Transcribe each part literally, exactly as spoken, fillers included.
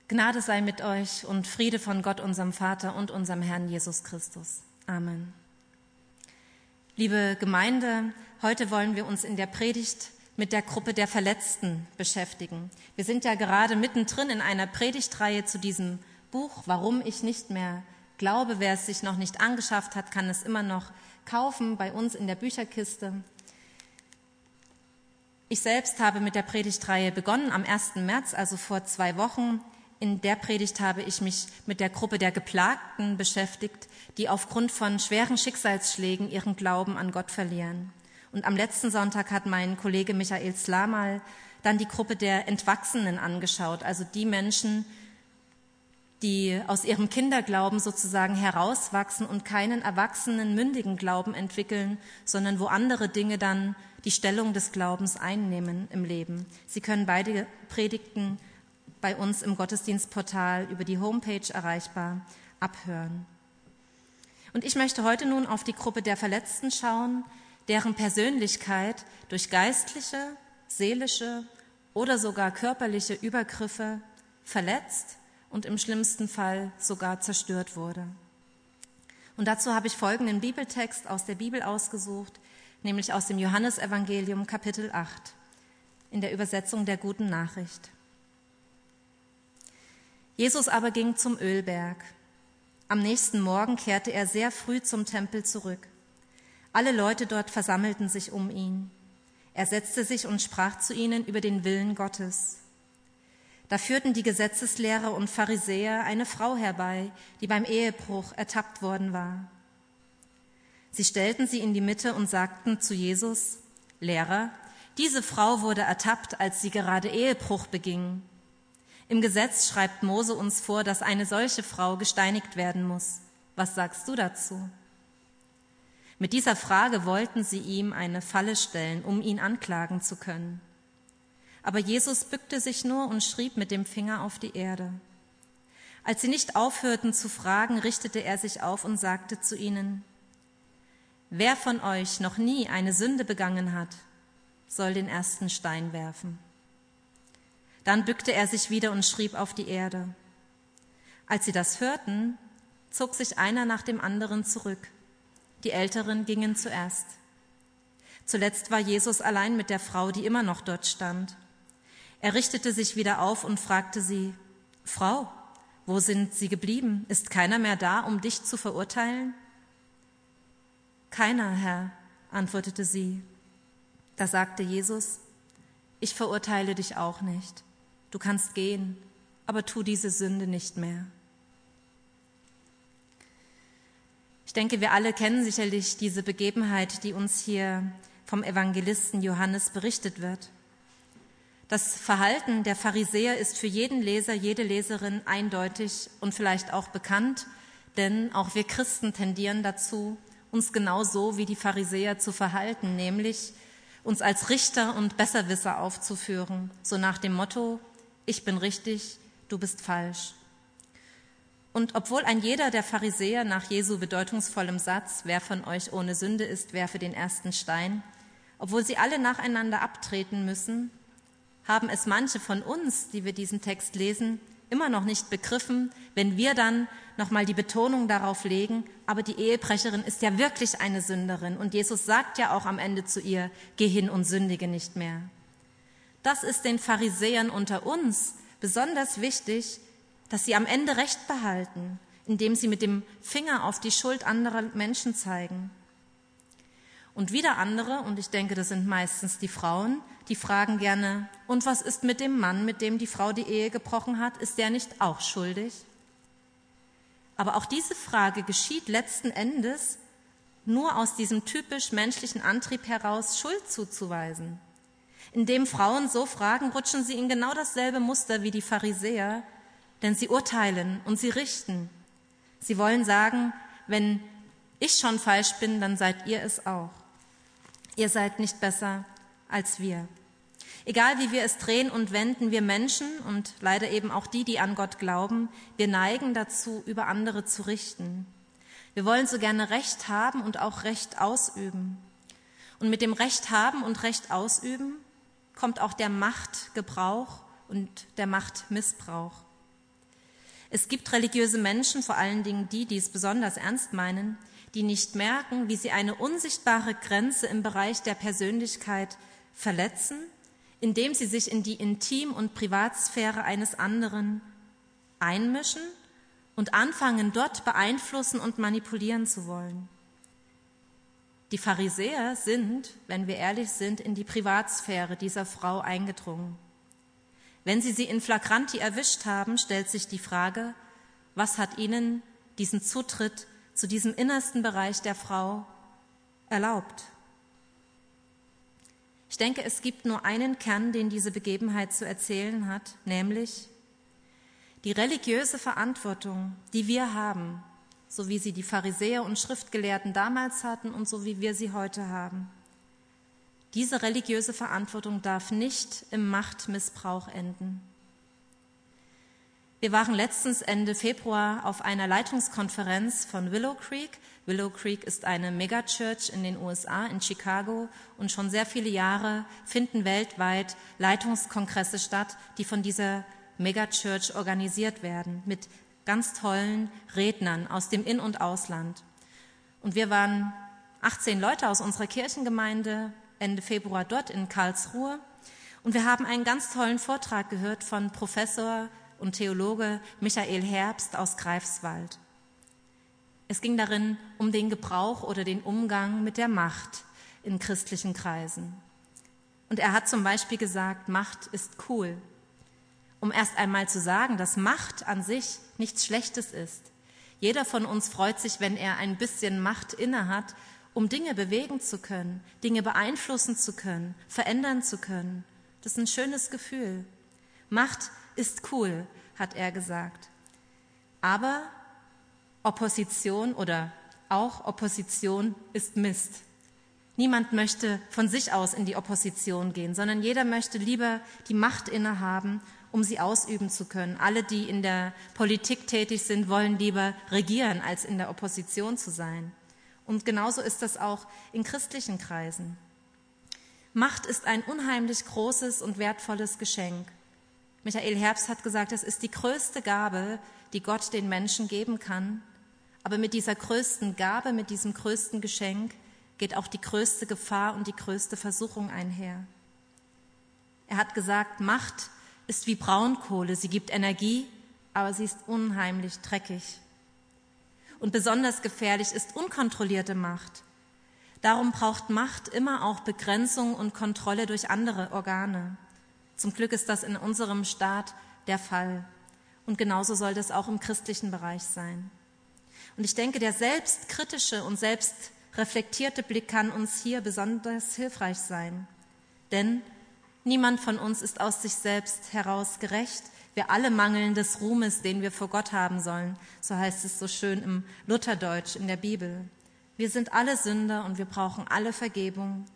Gnade sei mit euch und Friede von Gott, unserem Vater und unserem Herrn Jesus Christus. Amen. Liebe Gemeinde, heute wollen wir uns in der Predigt mit der Gruppe der Verletzten beschäftigen. Wir sind ja gerade mittendrin in einer Predigtreihe zu diesem Buch, Warum ich nicht mehr glaube. Wer es sich noch nicht angeschafft hat, kann es immer noch kaufen bei uns in der Bücherkiste. Ich selbst habe mit der Predigtreihe begonnen am ersten März, also vor zwei Wochen. In der Predigt habe ich mich mit der Gruppe der Geplagten beschäftigt, die aufgrund von schweren Schicksalsschlägen ihren Glauben an Gott verlieren. Und am letzten Sonntag hat mein Kollege Michael Slamal dann die Gruppe der Entwachsenen angeschaut, also die Menschen, die aus ihrem Kinderglauben sozusagen herauswachsen und keinen erwachsenen, mündigen Glauben entwickeln, sondern wo andere Dinge dann die Stellung des Glaubens einnehmen im Leben. Sie können beide Predigten bei uns im Gottesdienstportal über die Homepage erreichbar abhören. Und ich möchte heute nun auf die Gruppe der Verletzten schauen, deren Persönlichkeit durch geistliche, seelische oder sogar körperliche Übergriffe verletzt und im schlimmsten Fall sogar zerstört wurde. Und dazu habe ich folgenden Bibeltext aus der Bibel ausgesucht, nämlich aus dem Johannesevangelium Kapitel acht, in der Übersetzung der Guten Nachricht. Jesus aber ging zum Ölberg. Am nächsten Morgen kehrte er sehr früh zum Tempel zurück. Alle Leute dort versammelten sich um ihn. Er setzte sich und sprach zu ihnen über den Willen Gottes. Da führten die Gesetzeslehrer und Pharisäer eine Frau herbei, die beim Ehebruch ertappt worden war. Sie stellten sie in die Mitte und sagten zu Jesus: Lehrer, diese Frau wurde ertappt, als sie gerade Ehebruch beging. Im Gesetz schreibt Mose uns vor, dass eine solche Frau gesteinigt werden muss. Was sagst du dazu? Mit dieser Frage wollten sie ihm eine Falle stellen, um ihn anklagen zu können. Aber Jesus bückte sich nur und schrieb mit dem Finger auf die Erde. Als sie nicht aufhörten zu fragen, richtete er sich auf und sagte zu ihnen: Wer von euch noch nie eine Sünde begangen hat, soll den ersten Stein werfen. Dann bückte er sich wieder und schrieb auf die Erde. Als sie das hörten, zog sich einer nach dem anderen zurück. Die Älteren gingen zuerst. Zuletzt war Jesus allein mit der Frau, die immer noch dort stand. Er richtete sich wieder auf und fragte sie: Frau, wo sind Sie geblieben? Ist keiner mehr da, um dich zu verurteilen? Keiner, Herr, antwortete sie. Da sagte Jesus: Ich verurteile dich auch nicht. Du kannst gehen, aber tu diese Sünde nicht mehr. Ich denke, wir alle kennen sicherlich diese Begebenheit, die uns hier vom Evangelisten Johannes berichtet wird. Das Verhalten der Pharisäer ist für jeden Leser, jede Leserin eindeutig und vielleicht auch bekannt, denn auch wir Christen tendieren dazu, uns genauso wie die Pharisäer zu verhalten, nämlich uns als Richter und Besserwisser aufzuführen, so nach dem Motto: Ich bin richtig, du bist falsch. Und obwohl ein jeder der Pharisäer nach Jesu bedeutungsvollem Satz, wer von euch ohne Sünde ist, werfe den ersten Stein, obwohl sie alle nacheinander abtreten müssen, haben es manche von uns, die wir diesen Text lesen, immer noch nicht begriffen, wenn wir dann nochmal die Betonung darauf legen, aber die Ehebrecherin ist ja wirklich eine Sünderin und Jesus sagt ja auch am Ende zu ihr: Geh hin und sündige nicht mehr. Das ist den Pharisäern unter uns besonders wichtig, dass sie am Ende Recht behalten, indem sie mit dem Finger auf die Schuld anderer Menschen zeigen. Und wieder andere, und ich denke, das sind meistens die Frauen, die fragen gerne: Und was ist mit dem Mann, mit dem die Frau die Ehe gebrochen hat? Ist der nicht auch schuldig? Aber auch diese Frage geschieht letzten Endes nur aus diesem typisch menschlichen Antrieb heraus, Schuld zuzuweisen. Indem Frauen so fragen, rutschen sie in genau dasselbe Muster wie die Pharisäer, denn sie urteilen und sie richten. Sie wollen sagen: Wenn ich schon falsch bin, dann seid ihr es auch. Ihr seid nicht besser als wir. Egal wie wir es drehen und wenden, wir Menschen und leider eben auch die, die an Gott glauben, wir neigen dazu, über andere zu richten. Wir wollen so gerne Recht haben und auch Recht ausüben. Und mit dem Recht haben und Recht ausüben kommt auch der Machtgebrauch und der Machtmissbrauch. Es gibt religiöse Menschen, vor allen Dingen die, die es besonders ernst meinen, die nicht merken, wie sie eine unsichtbare Grenze im Bereich der Persönlichkeit verletzen, indem sie sich in die Intim- und Privatsphäre eines anderen einmischen und anfangen, dort beeinflussen und manipulieren zu wollen. Die Pharisäer sind, wenn wir ehrlich sind, in die Privatsphäre dieser Frau eingedrungen. Wenn sie sie in flagranti erwischt haben, stellt sich die Frage, was hat ihnen diesen Zutritt zu diesem innersten Bereich der Frau erlaubt? Ich denke, es gibt nur einen Kern, den diese Begebenheit zu erzählen hat, nämlich die religiöse Verantwortung, die wir haben, so wie sie die Pharisäer und Schriftgelehrten damals hatten und so wie wir sie heute haben. Diese religiöse Verantwortung darf nicht im Machtmissbrauch enden. Wir waren letztens Ende Februar auf einer Leitungskonferenz von Willow Creek. Willow Creek ist eine Megachurch in den U S A, in Chicago, und schon sehr viele Jahre finden weltweit Leitungskongresse statt, die von dieser Megachurch organisiert werden, mit ganz tollen Rednern aus dem In- und Ausland. Und wir waren achtzehn Leute aus unserer Kirchengemeinde Ende Februar dort in Karlsruhe. Und wir haben einen ganz tollen Vortrag gehört von Professor und Theologe Michael Herbst aus Greifswald. Es ging darin um den Gebrauch oder den Umgang mit der Macht in christlichen Kreisen. Und er hat zum Beispiel gesagt, Macht ist cool. Um erst einmal zu sagen, dass Macht an sich nichts Schlechtes ist. Jeder von uns freut sich, wenn er ein bisschen Macht innehat, um Dinge bewegen zu können, Dinge beeinflussen zu können, verändern zu können. Das ist ein schönes Gefühl. Macht ist cool, hat er gesagt. Aber Opposition oder auch Opposition ist Mist. Niemand möchte von sich aus in die Opposition gehen, sondern jeder möchte lieber die Macht innehaben, um sie ausüben zu können. Alle, die in der Politik tätig sind, wollen lieber regieren, als in der Opposition zu sein. Und genauso ist das auch in christlichen Kreisen. Macht ist ein unheimlich großes und wertvolles Geschenk. Michael Herbst hat gesagt, es ist die größte Gabe, die Gott den Menschen geben kann. Aber mit dieser größten Gabe, mit diesem größten Geschenk geht auch die größte Gefahr und die größte Versuchung einher. Er hat gesagt, Macht ist wie Braunkohle, sie gibt Energie, aber sie ist unheimlich dreckig. Und besonders gefährlich ist unkontrollierte Macht. Darum braucht Macht immer auch Begrenzung und Kontrolle durch andere Organe. Zum Glück ist das in unserem Staat der Fall. Und genauso soll das auch im christlichen Bereich sein. Und ich denke, der selbstkritische und selbstreflektierte Blick kann uns hier besonders hilfreich sein. Denn niemand von uns ist aus sich selbst heraus gerecht. Wir alle mangeln des Ruhmes, den wir vor Gott haben sollen. So heißt es so schön im Lutherdeutsch in der Bibel. Wir sind alle Sünder und wir brauchen alle Vergebung.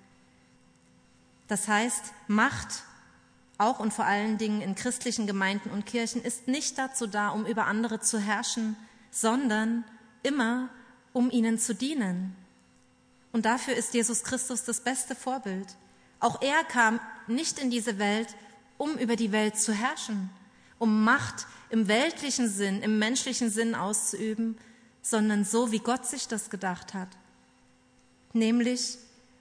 Das heißt, Macht, auch und vor allen Dingen in christlichen Gemeinden und Kirchen, ist nicht dazu da, um über andere zu herrschen, sondern immer, um ihnen zu dienen. Und dafür ist Jesus Christus das beste Vorbild. Auch er kam nicht in diese Welt, um über die Welt zu herrschen, um Macht im weltlichen Sinn, im menschlichen Sinn auszuüben, sondern so, wie Gott sich das gedacht hat. Nämlich,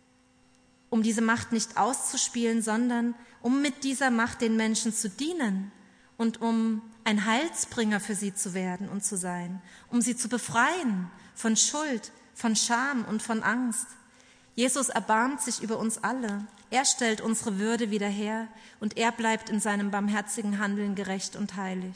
um diese Macht nicht auszuspielen, sondern um mit dieser Macht den Menschen zu dienen und um ein Heilsbringer für sie zu werden und zu sein, um sie zu befreien von Schuld, von Scham und von Angst. Jesus erbarmt sich über uns alle. Er stellt unsere Würde wieder her und er bleibt in seinem barmherzigen Handeln gerecht und heilig.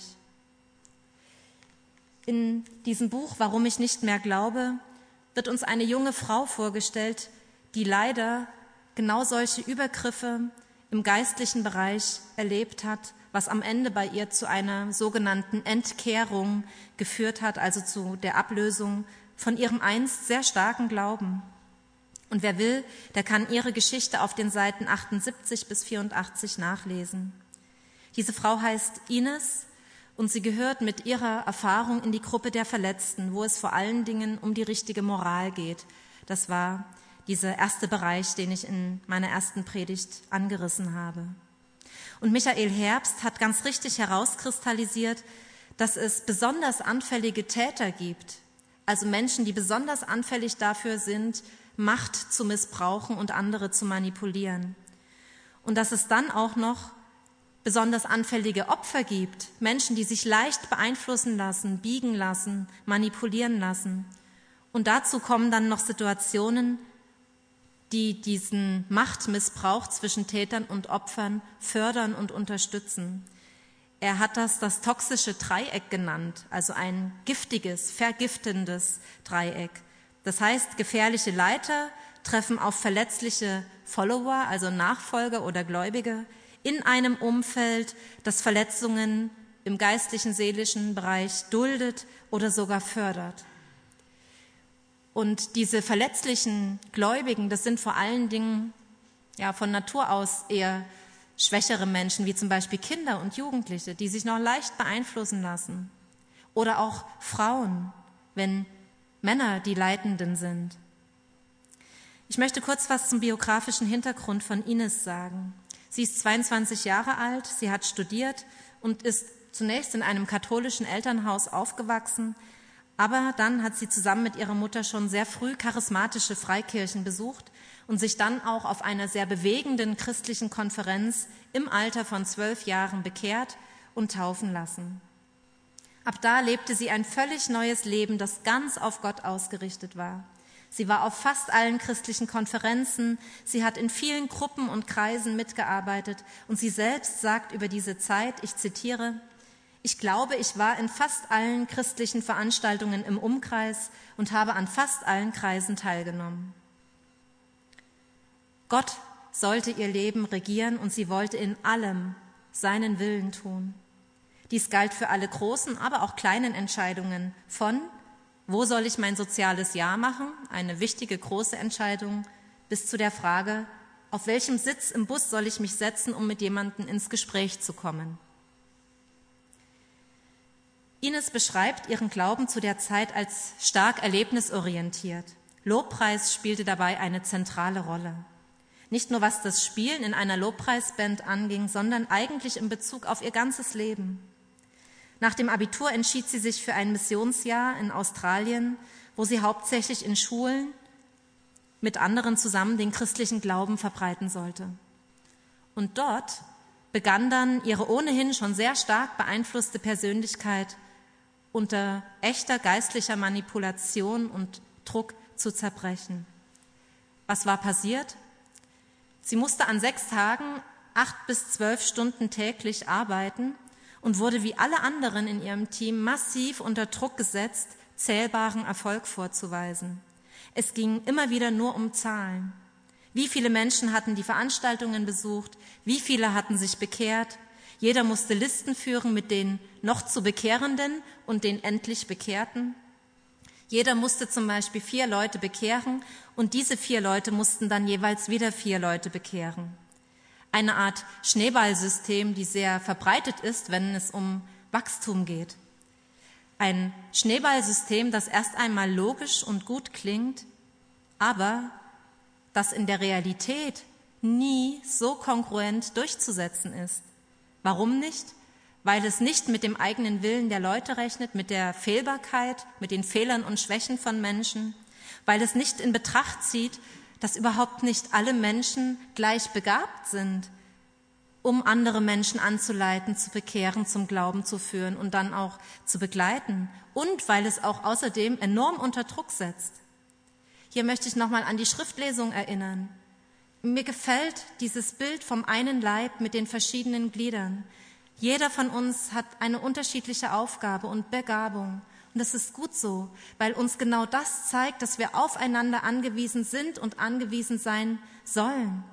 In diesem Buch »Warum ich nicht mehr glaube« wird uns eine junge Frau vorgestellt, die leider genau solche Übergriffe im geistlichen Bereich erlebt hat, was am Ende bei ihr zu einer sogenannten Entkehrung geführt hat, also zu der Ablösung von ihrem einst sehr starken Glauben. Und wer will, der kann ihre Geschichte auf den Seiten achtundsiebzig bis vierundachtzig nachlesen. Diese Frau heißt Ines und sie gehört mit ihrer Erfahrung in die Gruppe der Verletzten, wo es vor allen Dingen um die richtige Moral geht. Das war dieser erste Bereich, den ich in meiner ersten Predigt angerissen habe. Und Michael Herbst hat ganz richtig herauskristallisiert, dass es besonders anfällige Täter gibt, also Menschen, die besonders anfällig dafür sind, Macht zu missbrauchen und andere zu manipulieren. Und dass es dann auch noch besonders anfällige Opfer gibt, Menschen, die sich leicht beeinflussen lassen, biegen lassen, manipulieren lassen. Und dazu kommen dann noch Situationen, die diesen Machtmissbrauch zwischen Tätern und Opfern fördern und unterstützen. Er hat das das toxische Dreieck genannt, also ein giftiges, vergiftendes Dreieck. Das heißt, gefährliche Leiter treffen auf verletzliche Follower, also Nachfolger oder Gläubige, in einem Umfeld, das Verletzungen im geistlichen, seelischen Bereich duldet oder sogar fördert. Und diese verletzlichen Gläubigen, das sind vor allen Dingen ja, von Natur aus eher schwächere Menschen, wie zum Beispiel Kinder und Jugendliche, die sich noch leicht beeinflussen lassen. Oder auch Frauen, wenn Männer die Leitenden sind. Ich möchte kurz was zum biografischen Hintergrund von Ines sagen. Sie ist zweiundzwanzig Jahre alt, sie hat studiert und ist zunächst in einem katholischen Elternhaus aufgewachsen, aber dann hat sie zusammen mit ihrer Mutter schon sehr früh charismatische Freikirchen besucht und sich dann auch auf einer sehr bewegenden christlichen Konferenz im Alter von zwölf Jahren bekehrt und taufen lassen. Ab da lebte sie ein völlig neues Leben, das ganz auf Gott ausgerichtet war. Sie war auf fast allen christlichen Konferenzen, sie hat in vielen Gruppen und Kreisen mitgearbeitet und sie selbst sagt über diese Zeit, ich zitiere, ich glaube, ich war in fast allen christlichen Veranstaltungen im Umkreis und habe an fast allen Kreisen teilgenommen. Gott sollte ihr Leben regieren und sie wollte in allem seinen Willen tun. Dies galt für alle großen, aber auch kleinen Entscheidungen von wo soll ich mein soziales Jahr machen, eine wichtige große Entscheidung, bis zu der Frage, auf welchem Sitz im Bus soll ich mich setzen, um mit jemandem ins Gespräch zu kommen. Ines beschreibt ihren Glauben zu der Zeit als stark erlebnisorientiert. Lobpreis spielte dabei eine zentrale Rolle. Nicht nur was das Spielen in einer Lobpreisband anging, sondern eigentlich in Bezug auf ihr ganzes Leben. Nach dem Abitur entschied sie sich für ein Missionsjahr in Australien, wo sie hauptsächlich in Schulen mit anderen zusammen den christlichen Glauben verbreiten sollte. Und dort begann dann ihre ohnehin schon sehr stark beeinflusste Persönlichkeit unter echter geistlicher Manipulation und Druck zu zerbrechen. Was war passiert? Sie musste an sechs Tagen acht bis zwölf Stunden täglich arbeiten und wurde wie alle anderen in ihrem Team massiv unter Druck gesetzt, zählbaren Erfolg vorzuweisen. Es ging immer wieder nur um Zahlen. Wie viele Menschen hatten die Veranstaltungen besucht? Wie viele hatten sich bekehrt? Jeder musste Listen führen mit den noch zu Bekehrenden und den endlich Bekehrten. Jeder musste zum Beispiel vier Leute bekehren und diese vier Leute mussten dann jeweils wieder vier Leute bekehren. Eine Art Schneeballsystem, die sehr verbreitet ist, wenn es um Wachstum geht. Ein Schneeballsystem, das erst einmal logisch und gut klingt, aber das in der Realität nie so kongruent durchzusetzen ist. Warum nicht? Weil es nicht mit dem eigenen Willen der Leute rechnet, mit der Fehlbarkeit, mit den Fehlern und Schwächen von Menschen, weil es nicht in Betracht zieht, dass überhaupt nicht alle Menschen gleich begabt sind, um andere Menschen anzuleiten, zu bekehren, zum Glauben zu führen und dann auch zu begleiten. Und weil es auch außerdem enorm unter Druck setzt. Hier möchte ich nochmal an die Schriftlesung erinnern. Mir gefällt dieses Bild vom einen Leib mit den verschiedenen Gliedern. Jeder von uns hat eine unterschiedliche Aufgabe und Begabung. Und das ist gut so, weil uns genau das zeigt, dass wir aufeinander angewiesen sind und angewiesen sein sollen.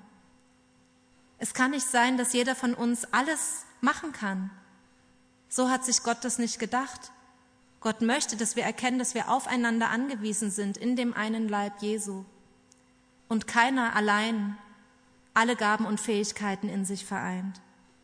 Es kann nicht sein, dass jeder von uns alles machen kann. So hat sich Gott das nicht gedacht. Gott möchte, dass wir erkennen, dass wir aufeinander angewiesen sind in dem einen Leib Jesu. Und keiner allein alle Gaben und Fähigkeiten in sich vereint.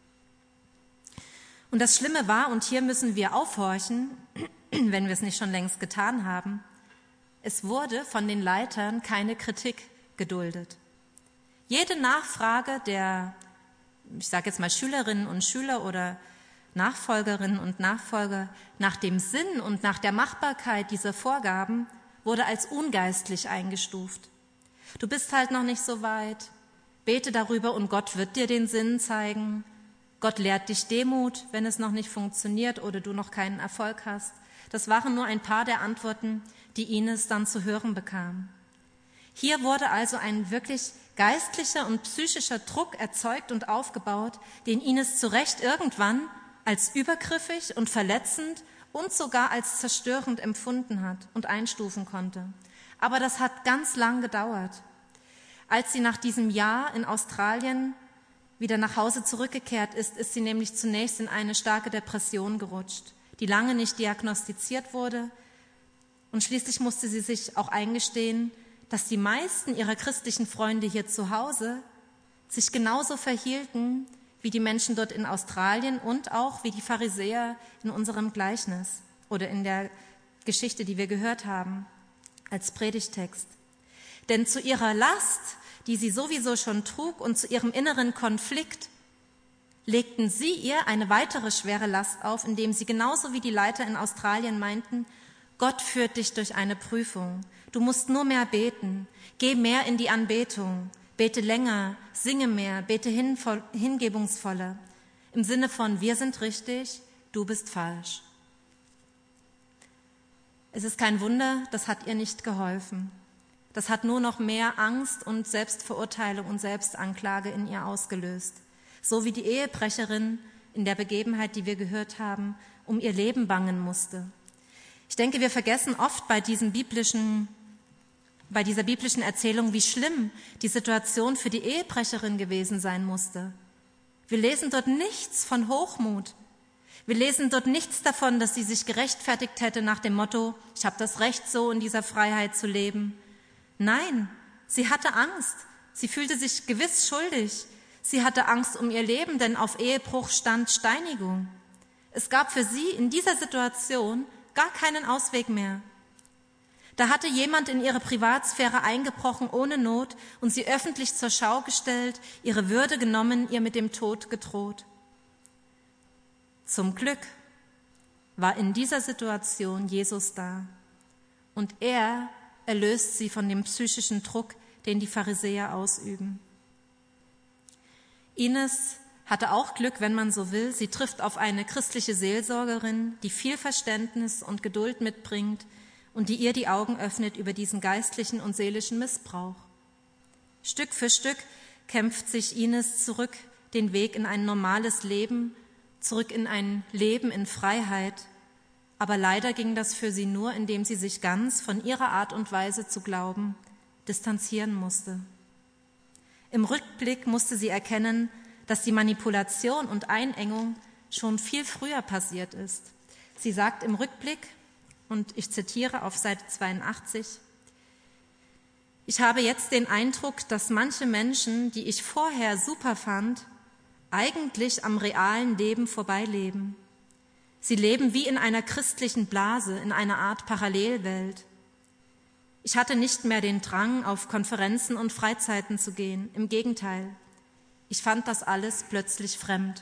Und das Schlimme war, und hier müssen wir aufhorchen, wenn wir es nicht schon längst getan haben, es wurde von den Leitern keine Kritik geduldet. Jede Nachfrage der, ich sage jetzt mal Schülerinnen und Schüler oder Nachfolgerinnen und Nachfolger nach dem Sinn und nach der Machbarkeit dieser Vorgaben wurde als ungeistlich eingestuft. Du bist halt noch nicht so weit. Bete darüber und Gott wird dir den Sinn zeigen. Gott lehrt dich Demut, wenn es noch nicht funktioniert oder du noch keinen Erfolg hast. Das waren nur ein paar der Antworten, die Ines dann zu hören bekam. Hier wurde also ein wirklich geistlicher und psychischer Druck erzeugt und aufgebaut, den Ines zu Recht irgendwann als übergriffig und verletzend und sogar als zerstörend empfunden hat und einstufen konnte. Aber das hat ganz lang gedauert. Als sie nach diesem Jahr in Australien wieder nach Hause zurückgekehrt ist, ist sie nämlich zunächst in eine starke Depression gerutscht, die lange nicht diagnostiziert wurde. Und schließlich musste sie sich auch eingestehen, dass die meisten ihrer christlichen Freunde hier zu Hause sich genauso verhielten wie die Menschen dort in Australien und auch wie die Pharisäer in unserem Gleichnis oder in der Geschichte, die wir gehört haben, als Predigtext. Denn zu ihrer Last, die sie sowieso schon trug, und zu ihrem inneren Konflikt legten sie ihr eine weitere schwere Last auf, indem sie genauso wie die Leiter in Australien meinten, Gott führt dich durch eine Prüfung. Du musst nur mehr beten. Geh mehr in die Anbetung. Bete länger, singe mehr, bete hin, hingebungsvoller. Im Sinne von, wir sind richtig, du bist falsch. Es ist kein Wunder, das hat ihr nicht geholfen. Das hat nur noch mehr Angst und Selbstverurteilung und Selbstanklage in ihr ausgelöst. So wie die Ehebrecherin in der Begebenheit, die wir gehört haben, um ihr Leben bangen musste. Ich denke, wir vergessen oft bei diesem biblischen, bei dieser biblischen Erzählung, wie schlimm die Situation für die Ehebrecherin gewesen sein musste. Wir lesen dort nichts von Hochmut. Wir lesen dort nichts davon, dass sie sich gerechtfertigt hätte nach dem Motto, ich habe das Recht, so in dieser Freiheit zu leben. Nein, sie hatte Angst. Sie fühlte sich gewiss schuldig. Sie hatte Angst um ihr Leben, denn auf Ehebruch stand Steinigung. Es gab für sie in dieser Situation gar keinen Ausweg mehr. Da hatte jemand in ihre Privatsphäre eingebrochen ohne Not und sie öffentlich zur Schau gestellt, ihre Würde genommen, ihr mit dem Tod gedroht. Zum Glück war in dieser Situation Jesus da und er erlöst sie von dem psychischen Druck, den die Pharisäer ausüben. Ines hatte auch Glück, wenn man so will. Sie trifft auf eine christliche Seelsorgerin, die viel Verständnis und Geduld mitbringt und die ihr die Augen öffnet über diesen geistlichen und seelischen Missbrauch. Stück für Stück kämpft sich Ines zurück den Weg in ein normales Leben, zurück in ein Leben in Freiheit. Aber leider ging das für sie nur, indem sie sich ganz von ihrer Art und Weise zu glauben distanzieren musste. Im Rückblick musste sie erkennen, dass die Manipulation und Einengung schon viel früher passiert ist. Sie sagt im Rückblick, und ich zitiere auf Seite zweiundachtzig, ich habe jetzt den Eindruck, dass manche Menschen, die ich vorher super fand, eigentlich am realen Leben vorbeileben. Sie leben wie in einer christlichen Blase, in einer Art Parallelwelt. Ich hatte nicht mehr den Drang, auf Konferenzen und Freizeiten zu gehen. Im Gegenteil, ich fand das alles plötzlich fremd.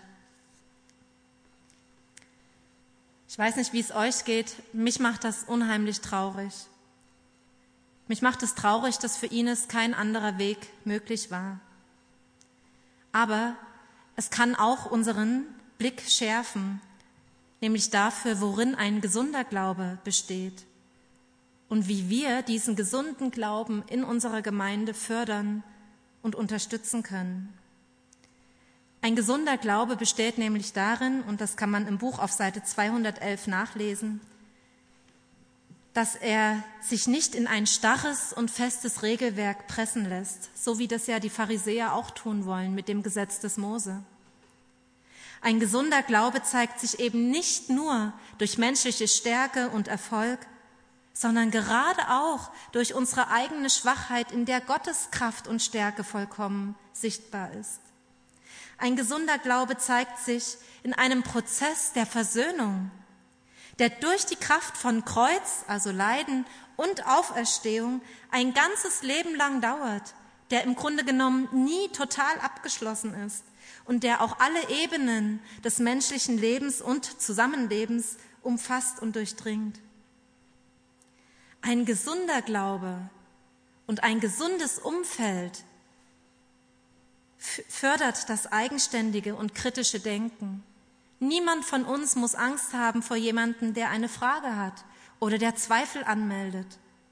Ich weiß nicht, wie es euch geht. Mich macht das unheimlich traurig. Mich macht es traurig, dass für Ines kein anderer Weg möglich war. Aber es kann auch unseren Blick schärfen, nämlich dafür, worin ein gesunder Glaube besteht und wie wir diesen gesunden Glauben in unserer Gemeinde fördern und unterstützen können. Ein gesunder Glaube besteht nämlich darin, und das kann man im Buch auf Seite zweihundertelf nachlesen, dass er sich nicht in ein starres und festes Regelwerk pressen lässt, so wie das ja die Pharisäer auch tun wollen mit dem Gesetz des Mose. Ein gesunder Glaube zeigt sich eben nicht nur durch menschliche Stärke und Erfolg, sondern gerade auch durch unsere eigene Schwachheit, in der Gottes Kraft und Stärke vollkommen sichtbar ist. Ein gesunder Glaube zeigt sich in einem Prozess der Versöhnung, der durch die Kraft von Kreuz, also Leiden und Auferstehung, ein ganzes Leben lang dauert, der im Grunde genommen nie total abgeschlossen ist und der auch alle Ebenen des menschlichen Lebens und Zusammenlebens umfasst und durchdringt. Ein gesunder Glaube und ein gesundes Umfeld fördert das eigenständige und kritische Denken. Niemand von uns muss Angst haben vor jemandem, der eine Frage hat oder der Zweifel anmeldet.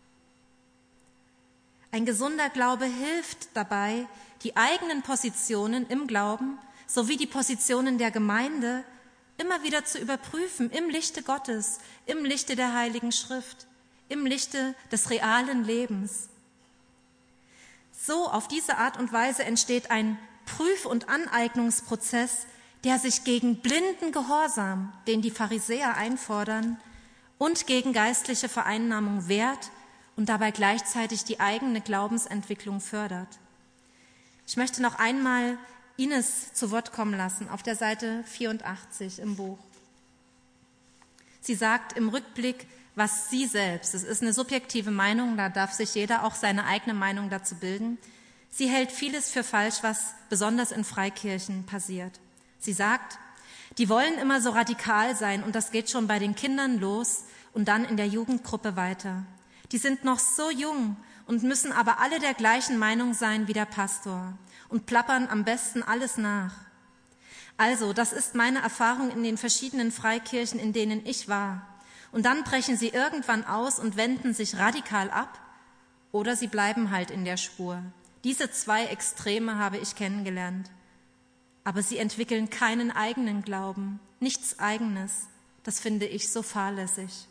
Ein gesunder Glaube hilft dabei, die eigenen Positionen im Glauben sowie die Positionen der Gemeinde immer wieder zu überprüfen im Lichte Gottes, im Lichte der Heiligen Schrift, im Lichte des realen Lebens. So, auf diese Art und Weise entsteht ein Prüf- und Aneignungsprozess, der sich gegen blinden Gehorsam, den die Pharisäer einfordern, und gegen geistliche Vereinnahmung wehrt und dabei gleichzeitig die eigene Glaubensentwicklung fördert. Ich möchte noch einmal Ines zu Wort kommen lassen, auf der Seite vierundachtzig im Buch. Sie sagt im Rückblick, was sie selbst, es ist eine subjektive Meinung, da darf sich jeder auch seine eigene Meinung dazu bilden, sie hält vieles für falsch, was besonders in Freikirchen passiert. Sie sagt, die wollen immer so radikal sein und das geht schon bei den Kindern los und dann in der Jugendgruppe weiter. Die sind noch so jung und müssen aber alle der gleichen Meinung sein wie der Pastor und plappern am besten alles nach. Also, das ist meine Erfahrung in den verschiedenen Freikirchen, in denen ich war. Und dann brechen sie irgendwann aus und wenden sich radikal ab oder sie bleiben halt in der Spur. Diese zwei Extreme habe ich kennengelernt. Aber sie entwickeln keinen eigenen Glauben, nichts Eigenes. Das finde ich so fahrlässig.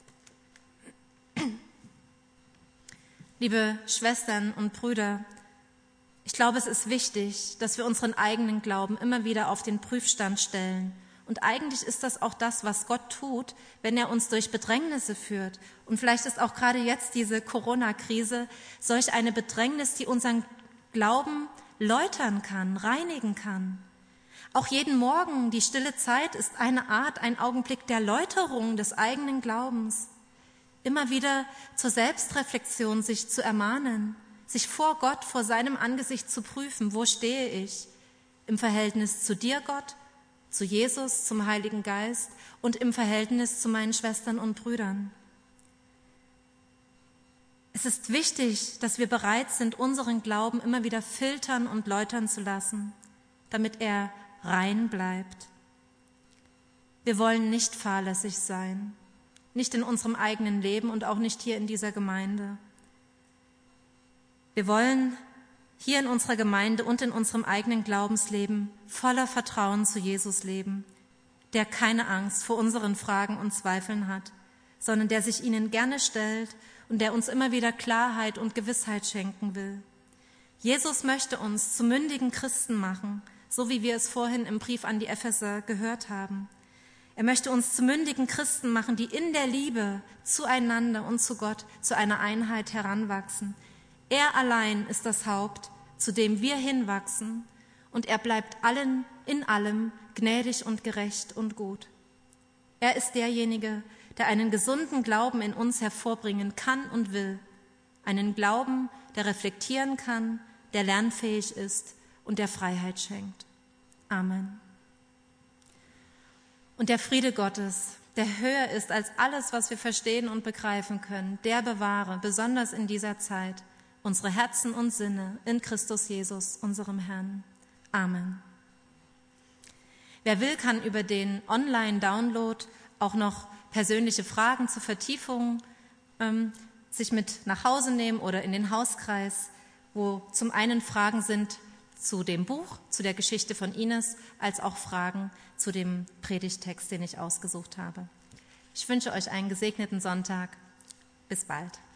Liebe Schwestern und Brüder, ich glaube, es ist wichtig, dass wir unseren eigenen Glauben immer wieder auf den Prüfstand stellen. Und eigentlich ist das auch das, was Gott tut, wenn er uns durch Bedrängnisse führt. Und vielleicht ist auch gerade jetzt diese Corona-Krise solch eine Bedrängnis, die unseren Glauben läutern kann, reinigen kann. Auch jeden Morgen, die stille Zeit ist eine Art, ein Augenblick der Läuterung des eigenen Glaubens. Immer wieder zur Selbstreflexion sich zu ermahnen, sich vor Gott, vor seinem Angesicht zu prüfen, wo stehe ich im Verhältnis zu dir, Gott, zu Jesus, zum Heiligen Geist und im Verhältnis zu meinen Schwestern und Brüdern. Es ist wichtig, dass wir bereit sind, unseren Glauben immer wieder filtern und läutern zu lassen, damit er rein bleibt. Wir wollen nicht fahrlässig sein, nicht in unserem eigenen Leben und auch nicht hier in dieser Gemeinde. Wir wollen hier in unserer Gemeinde und in unserem eigenen Glaubensleben voller Vertrauen zu Jesus leben, der keine Angst vor unseren Fragen und Zweifeln hat, sondern der sich ihnen gerne stellt und der uns immer wieder Klarheit und Gewissheit schenken will. Jesus möchte uns zu mündigen Christen machen, so wie wir es vorhin im Brief an die Epheser gehört haben. Er möchte uns zu mündigen Christen machen, die in der Liebe zueinander und zu Gott zu einer Einheit heranwachsen. Er allein ist das Haupt, zu dem wir hinwachsen, und er bleibt allen in allem gnädig und gerecht und gut. Er ist derjenige, der einen gesunden Glauben in uns hervorbringen kann und will, einen Glauben, der reflektieren kann, der lernfähig ist und der Freiheit schenkt. Amen. Und der Friede Gottes, der höher ist als alles, was wir verstehen und begreifen können, der bewahre, besonders in dieser Zeit, unsere Herzen und Sinne in Christus Jesus, unserem Herrn. Amen. Wer will, kann über den Online-Download auch noch persönliche Fragen zur Vertiefung ähm, sich mit nach Hause nehmen oder in den Hauskreis, wo zum einen Fragen sind zu dem Buch, zu der Geschichte von Ines, als auch Fragen zu dem Predigttext, den ich ausgesucht habe. Ich wünsche euch einen gesegneten Sonntag. Bis bald.